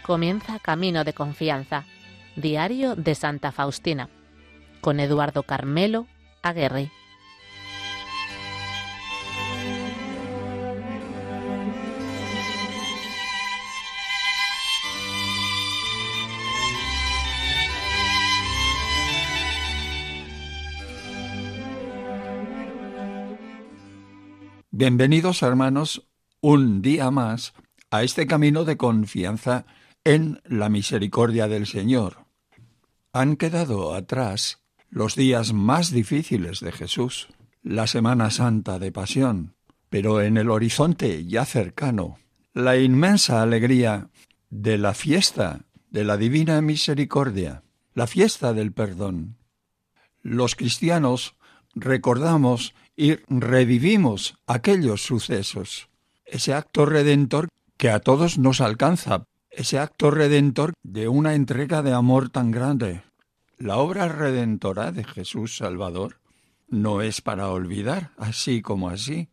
Comienza Camino de Confianza, Diario de Santa Faustina, con Eduardo Carmelo Aguerri. Bienvenidos, hermanos, un día más a este camino de confianza en la misericordia del Señor. Han quedado atrás los días más difíciles de Jesús, la Semana Santa de Pasión, pero en el horizonte ya cercano, la inmensa alegría de la fiesta de la Divina Misericordia, la fiesta del perdón. Los cristianos recordamos y revivimos aquellos sucesos, ese acto redentor que a todos nos alcanza, ese acto redentor de una entrega de amor tan grande. La obra redentora de Jesús Salvador no es para olvidar, así como así.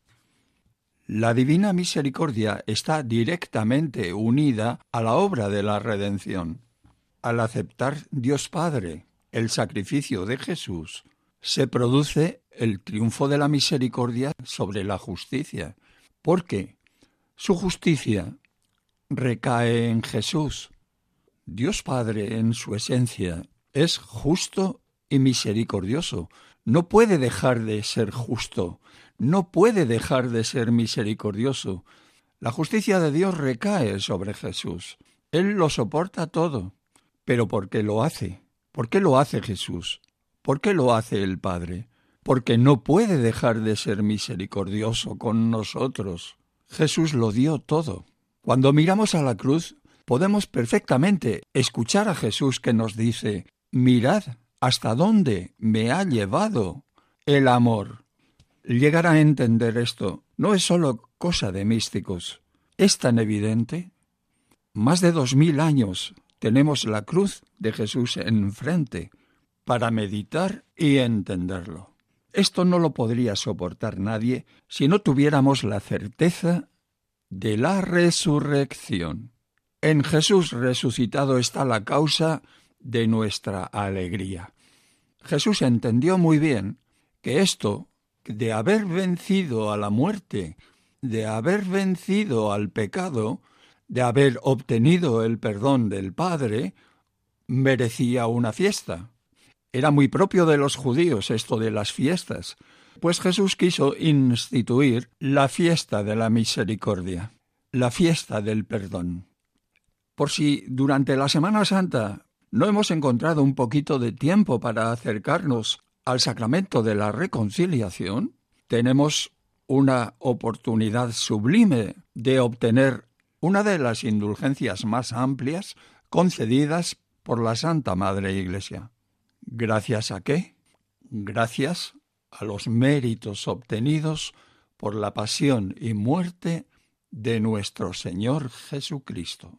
La Divina Misericordia está directamente unida a la obra de la redención. Al aceptar Dios Padre el sacrificio de Jesús, se produce el triunfo de la misericordia sobre la justicia, porque su justicia recae en Jesús. Dios Padre, en su esencia, es justo y misericordioso. No puede dejar de ser justo, no puede dejar de ser misericordioso. La justicia de Dios recae sobre Jesús. Él lo soporta todo. ¿Pero por qué lo hace? ¿Por qué lo hace Jesús? ¿Por qué lo hace el Padre? Porque no puede dejar de ser misericordioso con nosotros. Jesús lo dio todo. Cuando miramos a la cruz, podemos perfectamente escuchar a Jesús que nos dice: mirad hasta dónde me ha llevado el amor. Llegar a entender esto no es solo cosa de místicos. Es tan evidente. Más de 2000 años tenemos la cruz de Jesús enfrente para meditar y entenderlo. Esto no lo podría soportar nadie si no tuviéramos la certeza de la resurrección. En Jesús resucitado está la causa de nuestra alegría. Jesús entendió muy bien que esto de haber vencido a la muerte, de haber vencido al pecado, de haber obtenido el perdón del Padre, merecía una fiesta. Era muy propio de los judíos esto de las fiestas, pues Jesús quiso instituir la fiesta de la misericordia, la fiesta del perdón. Por si durante la Semana Santa no hemos encontrado un poquito de tiempo para acercarnos al sacramento de la reconciliación, tenemos una oportunidad sublime de obtener una de las indulgencias más amplias concedidas por la Santa Madre Iglesia. ¿Gracias a qué? Gracias a los méritos obtenidos por la pasión y muerte de nuestro Señor Jesucristo.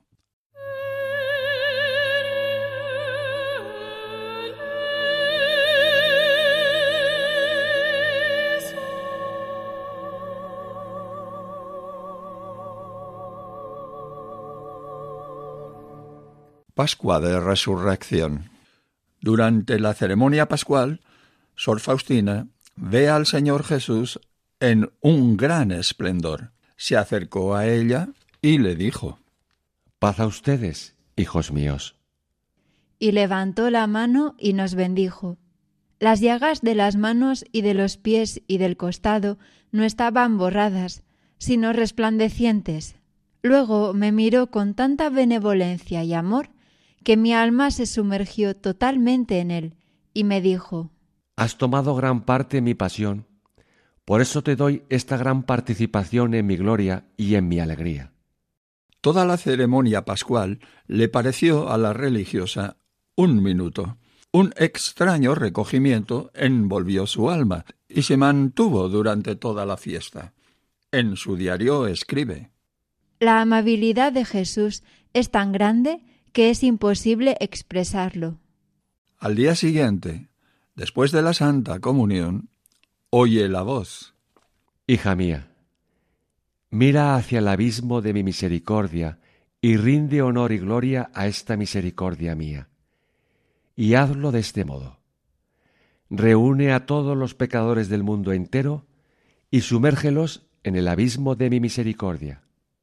Pascua de Resurrección. Durante la ceremonia pascual, Sor Faustina ve al Señor Jesús en un gran esplendor. Se acercó a ella y le dijo: «Paz a ustedes, hijos míos». Y levantó la mano y nos bendijo. Las llagas de las manos y de los pies y del costado no estaban borradas, sino resplandecientes. Luego me miró con tanta benevolencia y amor que mi alma se sumergió totalmente en él, y me dijo: «Has tomado gran parte en mi pasión, por eso te doy esta gran participación en mi gloria y en mi alegría». Toda la ceremonia pascual le pareció a la religiosa un minuto. Un extraño recogimiento envolvió su alma y se mantuvo durante toda la fiesta. En su diario escribe: «La amabilidad de Jesús es tan grande que es imposible expresarlo». Al día siguiente, después de la Santa Comunión, oye la voz: «Hija mía, mira hacia el abismo de mi misericordia y rinde honor y gloria a esta misericordia mía. Y hazlo de este modo. Reúne a todos los pecadores del mundo entero y sumérgelos en el abismo de mi misericordia.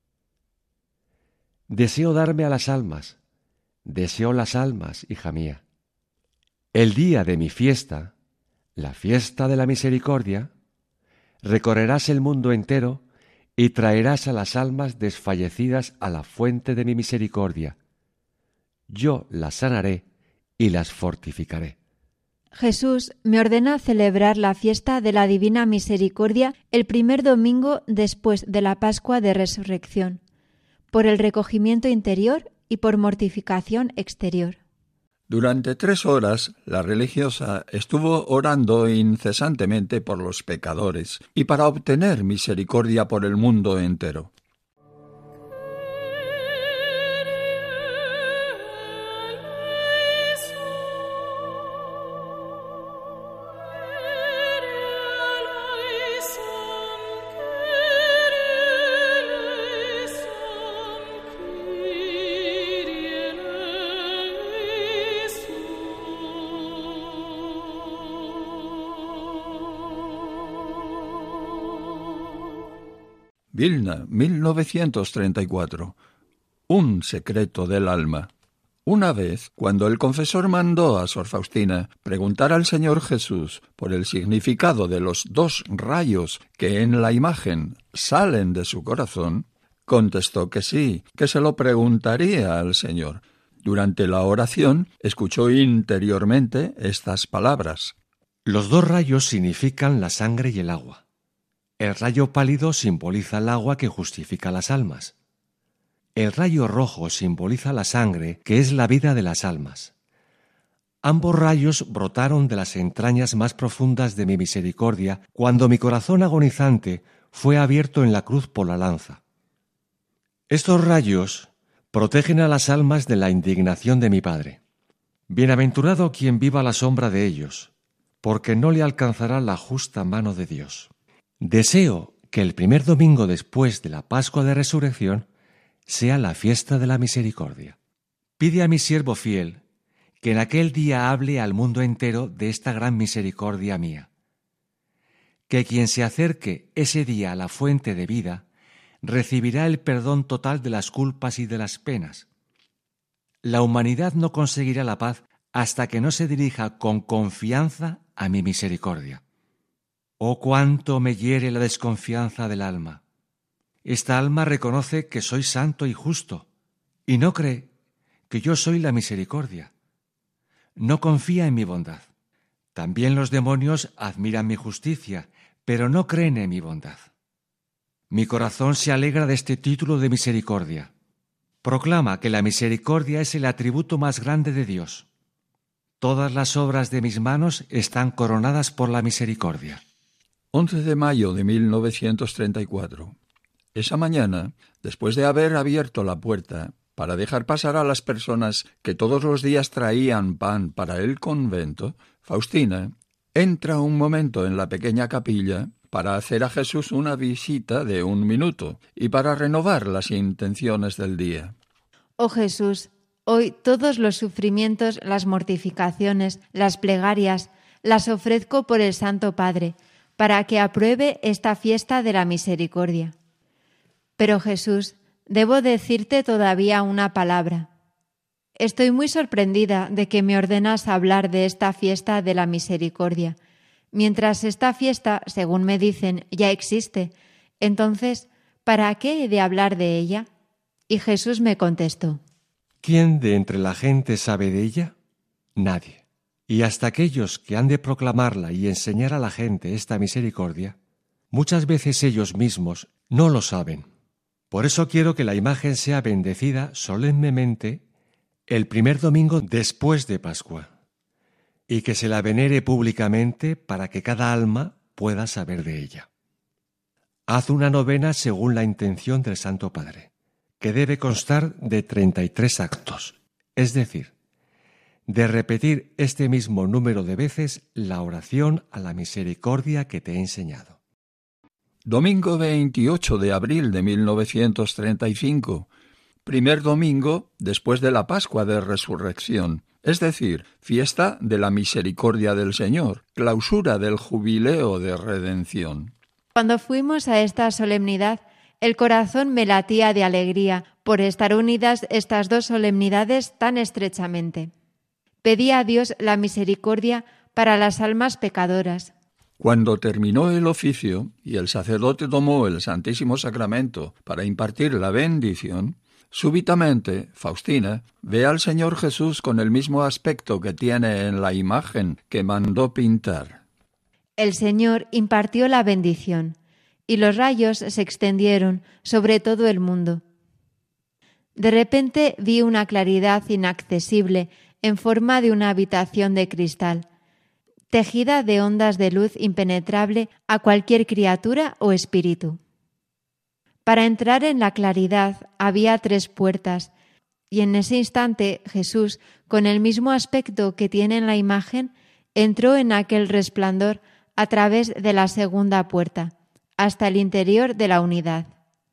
Deseo darme a las almas, deseo las almas, hija mía. El día de mi fiesta, la fiesta de la misericordia, recorrerás el mundo entero y traerás a las almas desfallecidas a la fuente de mi misericordia. Yo las sanaré y las fortificaré. Jesús me ordena celebrar la fiesta de la Divina Misericordia el primer domingo después de la Pascua de Resurrección, por el recogimiento interior y por mortificación exterior. Durante 3 horas, la religiosa estuvo orando incesantemente por los pecadores y para obtener misericordia por el mundo entero. Vilna, 1934. Un secreto del alma. Una vez, cuando el confesor mandó a Sor Faustina preguntar al Señor Jesús por el significado de los 2 rayos que en la imagen salen de su corazón, contestó que sí, que se lo preguntaría al Señor. Durante la oración, escuchó interiormente estas palabras: Los 2 rayos significan la sangre y el agua. El rayo pálido simboliza el agua que justifica las almas. El rayo rojo simboliza la sangre, que es la vida de las almas. Ambos rayos brotaron de las entrañas más profundas de mi misericordia cuando mi corazón agonizante fue abierto en la cruz por la lanza. Estos rayos protegen a las almas de la indignación de mi Padre. Bienaventurado quien viva a la sombra de ellos, porque no le alcanzará la justa mano de Dios. Deseo que el primer domingo después de la Pascua de Resurrección sea la fiesta de la misericordia. Pide a mi siervo fiel que en aquel día hable al mundo entero de esta gran misericordia mía. Que quien se acerque ese día a la fuente de vida recibirá el perdón total de las culpas y de las penas. La humanidad no conseguirá la paz hasta que no se dirija con confianza a mi misericordia. Oh, cuánto me hiere la desconfianza del alma. Esta alma reconoce que soy santo y justo, y no cree que yo soy la misericordia. No confía en mi bondad. También los demonios admiran mi justicia, pero no creen en mi bondad. Mi corazón se alegra de este título de misericordia. Proclama que la misericordia es el atributo más grande de Dios. Todas las obras de mis manos están coronadas por la misericordia. 11 de mayo de 1934. Esa mañana, después de haber abierto la puerta para dejar pasar a las personas que todos los días traían pan para el convento, Faustina entra un momento en la pequeña capilla para hacer a Jesús una visita de 1 minuto y para renovar las intenciones del día. Oh Jesús, hoy todos los sufrimientos, las mortificaciones, las plegarias, las ofrezco por el Santo Padre, para que apruebe esta fiesta de la misericordia. Pero Jesús, debo decirte todavía una palabra. Estoy muy sorprendida de que me ordenas hablar de esta fiesta de la misericordia, mientras esta fiesta, según me dicen, ya existe. Entonces, ¿para qué he de hablar de ella? Y Jesús me contestó: ¿Quién de entre la gente sabe de ella? Nadie. Y hasta aquellos que han de proclamarla y enseñar a la gente esta misericordia, muchas veces ellos mismos no lo saben. Por eso quiero que la imagen sea bendecida solemnemente el primer domingo después de Pascua, y que se la venere públicamente para que cada alma pueda saber de ella. Haz una novena según la intención del Santo Padre, que debe constar de 33 actos, es decir, de repetir este mismo número de veces la oración a la misericordia que te he enseñado. Domingo 28 de abril de 1935. primer domingo después de la Pascua de Resurrección, es decir, fiesta de la misericordia del Señor, clausura del jubileo de redención. Cuando fuimos a esta solemnidad, el corazón me latía de alegría por estar unidas estas dos solemnidades tan estrechamente. Pedí a Dios la misericordia para las almas pecadoras. Cuando terminó el oficio y el sacerdote tomó el Santísimo Sacramento para impartir la bendición, súbitamente Faustina ve al Señor Jesús con el mismo aspecto que tiene en la imagen que mandó pintar. El Señor impartió la bendición, y los rayos se extendieron sobre todo el mundo. De repente vi una claridad inaccesible en forma de una habitación de cristal, tejida de ondas de luz impenetrable a cualquier criatura o espíritu. Para entrar en la claridad había 3 puertas, y en ese instante Jesús, con el mismo aspecto que tiene en la imagen, entró en aquel resplandor a través de la segunda puerta, hasta el interior de la unidad.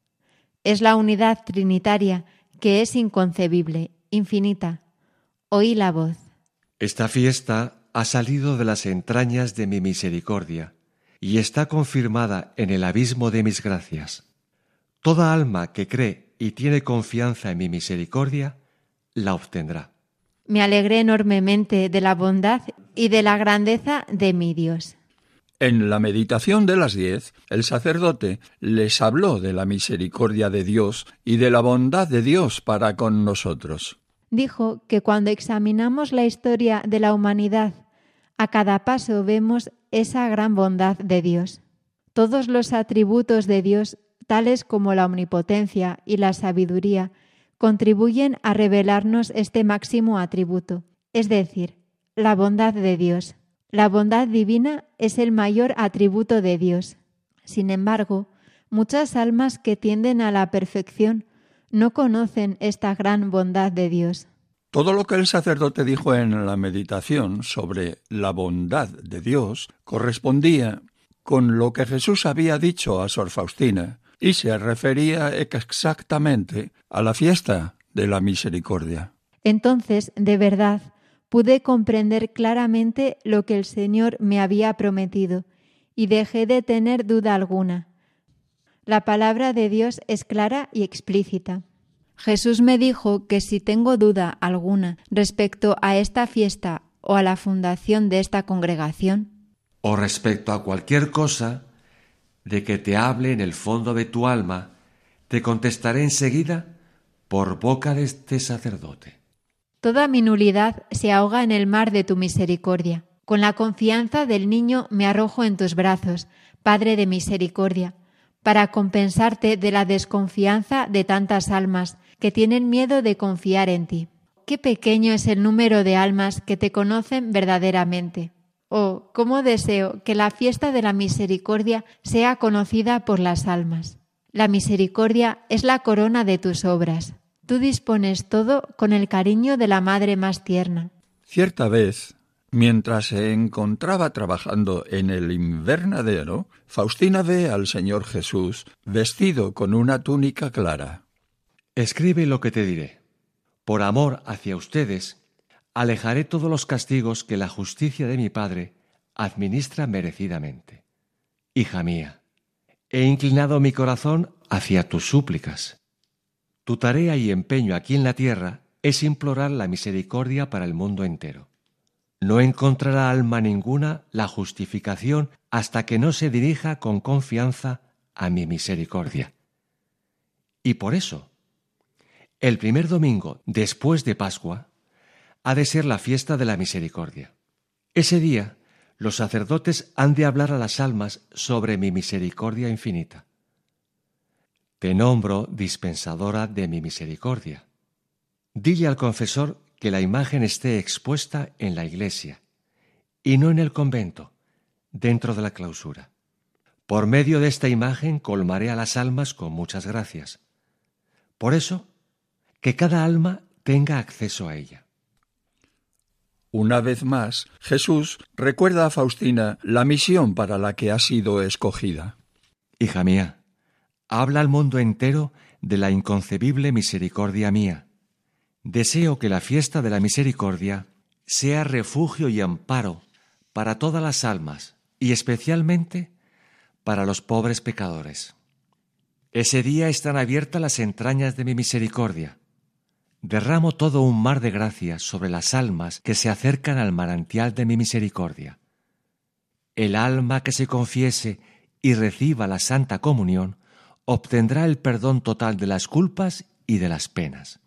Es la unidad trinitaria que es inconcebible, infinita. Oí la voz. Esta fiesta ha salido de las entrañas de mi misericordia y está confirmada en el abismo de mis gracias. Toda alma que cree y tiene confianza en mi misericordia, la obtendrá. Me alegré enormemente de la bondad y de la grandeza de mi Dios. En la meditación de las 10, el sacerdote les habló de la misericordia de Dios y de la bondad de Dios para con nosotros. Dijo que cuando examinamos la historia de la humanidad, a cada paso vemos esa gran bondad de Dios. Todos los atributos de Dios, tales como la omnipotencia y la sabiduría, contribuyen a revelarnos este máximo atributo, es decir, la bondad de Dios. La bondad divina es el mayor atributo de Dios. Sin embargo, muchas almas que tienden a la perfección no conocen esta gran bondad de Dios. Todo lo que el sacerdote dijo en la meditación sobre la bondad de Dios correspondía con lo que Jesús había dicho a Sor Faustina y se refería exactamente a la fiesta de la misericordia. Entonces, de verdad, pude comprender claramente lo que el Señor me había prometido y dejé de tener duda alguna. La palabra de Dios es clara y explícita. Jesús me dijo que si tengo duda alguna respecto a esta fiesta o a la fundación de esta congregación, o respecto a cualquier cosa de que te hable en el fondo de tu alma, te contestaré enseguida por boca de este sacerdote. Toda mi nulidad se ahoga en el mar de tu misericordia. Con la confianza del niño me arrojo en tus brazos, Padre de misericordia, para compensarte de la desconfianza de tantas almas que tienen miedo de confiar en ti. Qué pequeño es el número de almas que te conocen verdaderamente. Oh, cómo deseo que la fiesta de la misericordia sea conocida por las almas. La misericordia es la corona de tus obras. Tú dispones todo con el cariño de la madre más tierna. Cierta vez, mientras se encontraba trabajando en el invernadero, Faustina ve al Señor Jesús vestido con una túnica clara. Escribe lo que te diré. Por amor hacia ustedes, alejaré todos los castigos que la justicia de mi Padre administra merecidamente. Hija mía, he inclinado mi corazón hacia tus súplicas. Tu tarea y empeño aquí en la tierra es implorar la misericordia para el mundo entero. No encontrará alma ninguna la justificación hasta que no se dirija con confianza a mi misericordia. Y por eso, el primer domingo después de Pascua ha de ser la fiesta de la misericordia. Ese día, los sacerdotes han de hablar a las almas sobre mi misericordia infinita. Te nombro dispensadora de mi misericordia. Dile al confesor que la imagen esté expuesta en la iglesia y no en el convento, dentro de la clausura. Por medio de esta imagen colmaré a las almas con muchas gracias. Por eso, que cada alma tenga acceso a ella. Una vez más, Jesús recuerda a Faustina la misión para la que ha sido escogida. Hija mía, habla al mundo entero de la inconcebible misericordia mía. Deseo que la fiesta de la misericordia sea refugio y amparo para todas las almas y especialmente para los pobres pecadores. Ese día están abiertas las entrañas de mi misericordia. Derramo todo un mar de gracia sobre las almas que se acercan al manantial de mi misericordia. El alma que se confiese y reciba la Santa Comunión obtendrá el perdón total de las culpas y de las penas.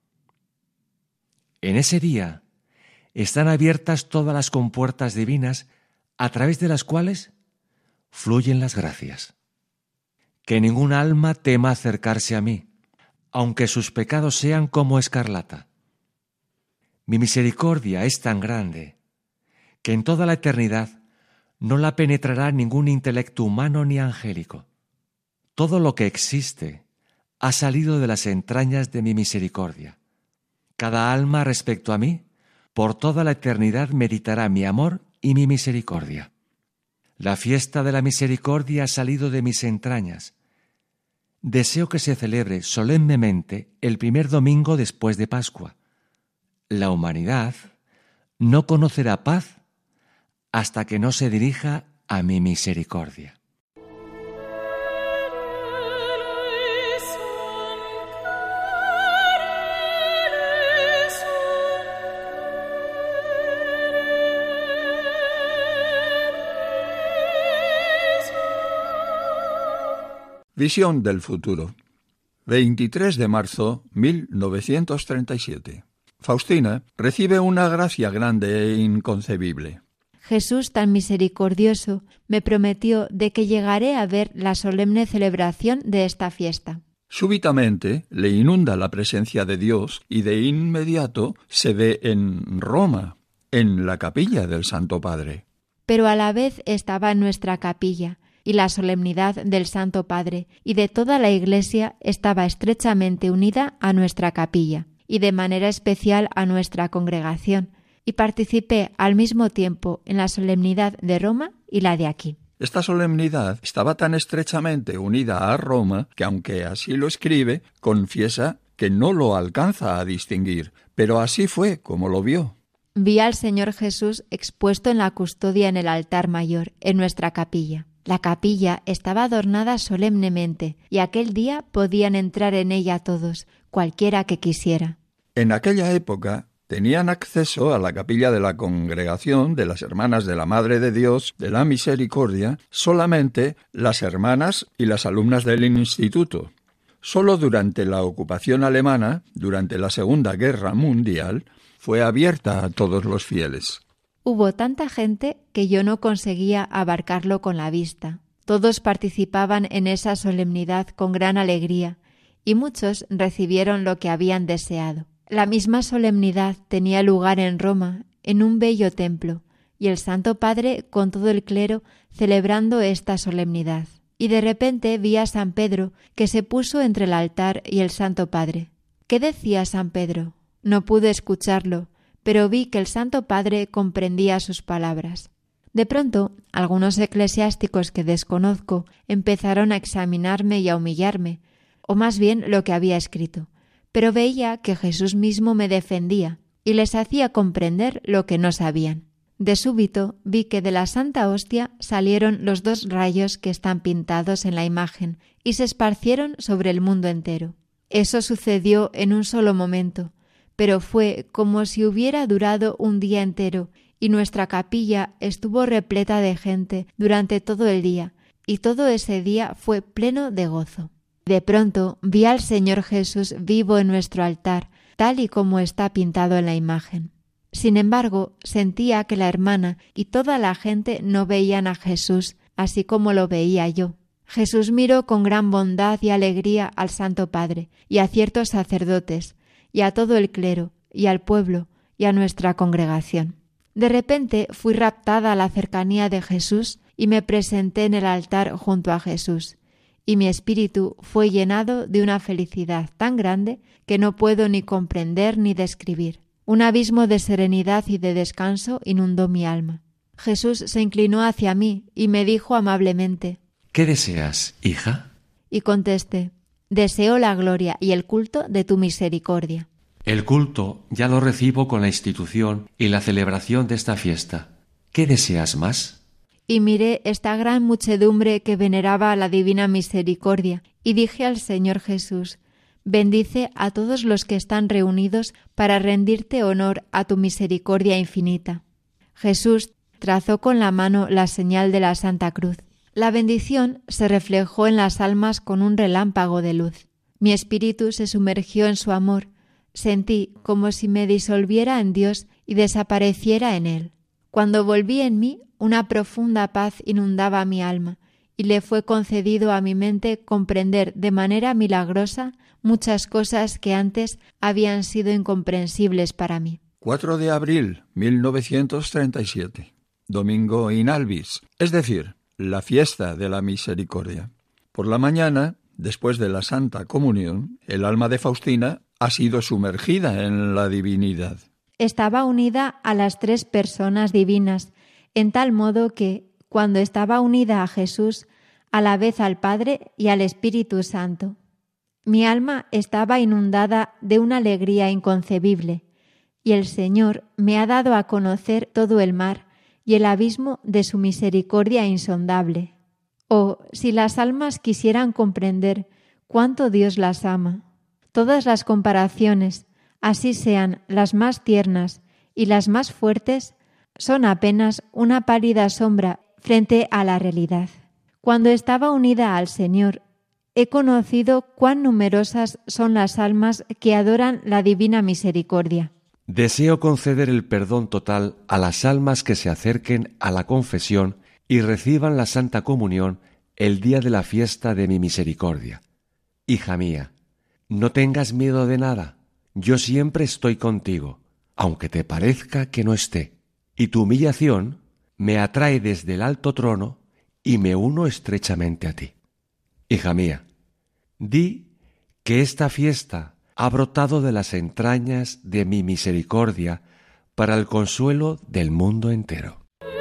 En ese día están abiertas todas las compuertas divinas a través de las cuales fluyen las gracias. Que ningún alma tema acercarse a mí, aunque sus pecados sean como escarlata. Mi misericordia es tan grande que en toda la eternidad no la penetrará ningún intelecto humano ni angélico. Todo lo que existe ha salido de las entrañas de mi misericordia. Cada alma respecto a mí, por toda la eternidad meditará mi amor y mi misericordia. La fiesta de la misericordia ha salido de mis entrañas. Deseo que se celebre solemnemente el primer domingo después de Pascua. La humanidad no conocerá paz hasta que no se dirija a mi misericordia. Visión del futuro. 23 de marzo 1937. Faustina recibe una gracia grande e inconcebible. Jesús tan misericordioso me prometió de que llegaré a ver la solemne celebración de esta fiesta. Súbitamente le inunda la presencia de Dios y de inmediato se ve en Roma, en la capilla del Santo Padre. Pero a la vez estaba en nuestra capilla, y la solemnidad del Santo Padre y de toda la Iglesia estaba estrechamente unida a nuestra capilla y de manera especial a nuestra congregación, y participé al mismo tiempo en la solemnidad de Roma y la de aquí. Esta solemnidad estaba tan estrechamente unida a Roma que, aunque así lo escribe, confiesa que no lo alcanza a distinguir, pero así fue como lo vio. Vi al Señor Jesús expuesto en la custodia en el altar mayor, en nuestra capilla. La capilla estaba adornada solemnemente y aquel día podían entrar en ella todos, cualquiera que quisiera. En aquella época tenían acceso a la capilla de la Congregación de las Hermanas de la Madre de Dios de la Misericordia solamente las hermanas y las alumnas del instituto. Solo durante la ocupación alemana, durante la Segunda Guerra Mundial, fue abierta a todos los fieles. Hubo tanta gente que yo no conseguía abarcarlo con la vista. Todos participaban en esa solemnidad con gran alegría, y muchos recibieron lo que habían deseado. La misma solemnidad tenía lugar en Roma, en un bello templo, y el Santo Padre con todo el clero celebrando esta solemnidad. Y de repente vi a San Pedro, que se puso entre el altar y el Santo Padre. ¿Qué decía San Pedro? No pude escucharlo, pero vi que el Santo Padre comprendía sus palabras. De pronto, algunos eclesiásticos que desconozco empezaron a examinarme y a humillarme, o más bien lo que había escrito, pero veía que Jesús mismo me defendía y les hacía comprender lo que no sabían. De súbito vi que de la Santa Hostia salieron los 2 rayos que están pintados en la imagen y se esparcieron sobre el mundo entero. Eso sucedió en un solo momento, pero fue como si hubiera durado un día entero, y nuestra capilla estuvo repleta de gente durante todo el día, y todo ese día fue pleno de gozo. De pronto vi al Señor Jesús vivo en nuestro altar, tal y como está pintado en la imagen. Sin embargo, sentía que la hermana y toda la gente no veían a Jesús así como lo veía yo. Jesús miró con gran bondad y alegría al Santo Padre y a ciertos sacerdotes, y a todo el clero, y al pueblo, y a nuestra congregación. De repente fui raptada a la cercanía de Jesús y me presenté en el altar junto a Jesús, y mi espíritu fue llenado de una felicidad tan grande que no puedo ni comprender ni describir. Un abismo de serenidad y de descanso inundó mi alma. Jesús se inclinó hacia mí y me dijo amablemente: ¿Qué deseas, hija? Y contesté: Deseo la gloria y el culto de tu misericordia. El culto ya lo recibo con la institución y la celebración de esta fiesta. ¿Qué deseas más? Y miré esta gran muchedumbre que veneraba a la divina misericordia, y dije al Señor Jesús: bendice a todos los que están reunidos para rendirte honor a tu misericordia infinita. Jesús trazó con la mano la señal de la Santa Cruz. La bendición se reflejó en las almas con un relámpago de luz. Mi espíritu se sumergió en su amor. Sentí como si me disolviera en Dios y desapareciera en Él. Cuando volví en mí, una profunda paz inundaba mi alma, y le fue concedido a mi mente comprender de manera milagrosa muchas cosas que antes habían sido incomprensibles para mí. 4 de abril 1937, domingo in albis, es decir, la fiesta de la misericordia. Por la mañana, después de la Santa Comunión, el alma de Faustina ha sido sumergida en la divinidad. Estaba unida a las 3 personas divinas, en tal modo que, cuando estaba unida a Jesús, a la vez al Padre y al Espíritu Santo, mi alma estaba inundada de una alegría inconcebible, y el Señor me ha dado a conocer todo el mar y el abismo de su misericordia insondable. Oh, si las almas quisieran comprender cuánto Dios las ama. Todas las comparaciones, así sean las más tiernas y las más fuertes, son apenas una pálida sombra frente a la realidad. Cuando estaba unida al Señor, he conocido cuán numerosas son las almas que adoran la divina misericordia. Deseo conceder el perdón total a las almas que se acerquen a la confesión y reciban la Santa Comunión el día de la fiesta de mi misericordia. Hija mía, no tengas miedo de nada. Yo siempre estoy contigo, aunque te parezca que no esté. Y tu humillación me atrae desde el alto trono y me uno estrechamente a ti. Hija mía, di que esta fiesta ha brotado de las entrañas de mi misericordia para el consuelo del mundo entero.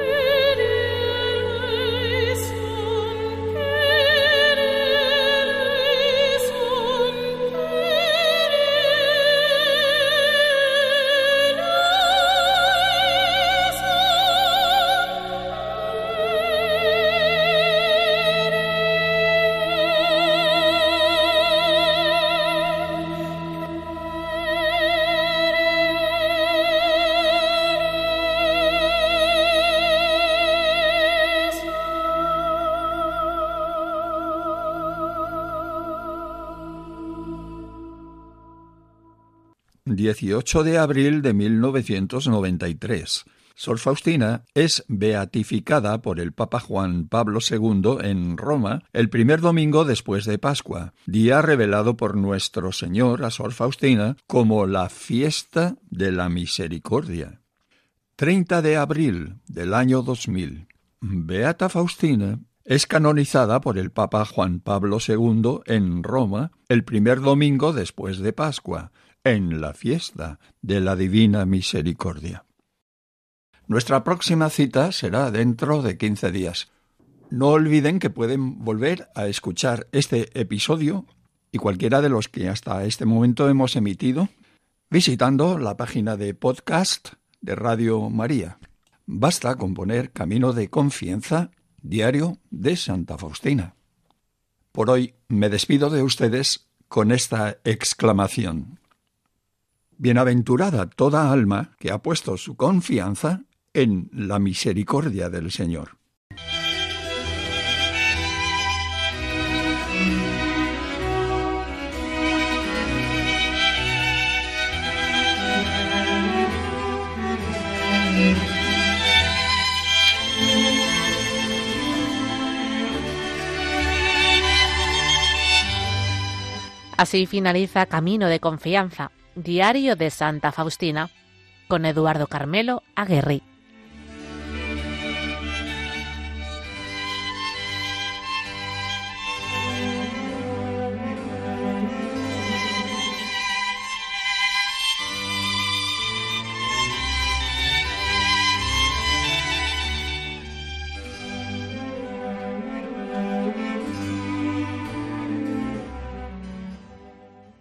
...18 de abril de 1993... Sor Faustina es beatificada por el Papa Juan Pablo II en Roma el primer domingo después de Pascua, día revelado por nuestro Señor a Sor Faustina como la fiesta de la misericordia. 30 de abril del año 2000. Beata Faustina es canonizada por el Papa Juan Pablo II en Roma el primer domingo después de Pascua, en la fiesta de la Divina Misericordia. Nuestra próxima cita será dentro de 15 días. No olviden que pueden volver a escuchar este episodio y cualquiera de los que hasta este momento hemos emitido visitando la página de podcast de Radio María. Basta con poner Camino de Confianza, Diario de Santa Faustina. Por hoy me despido de ustedes con esta exclamación: Bienaventurada toda alma que ha puesto su confianza en la misericordia del Señor. Así finaliza Camino de Confianza, Diario de Santa Faustina, con Eduardo Carmelo Aguerri.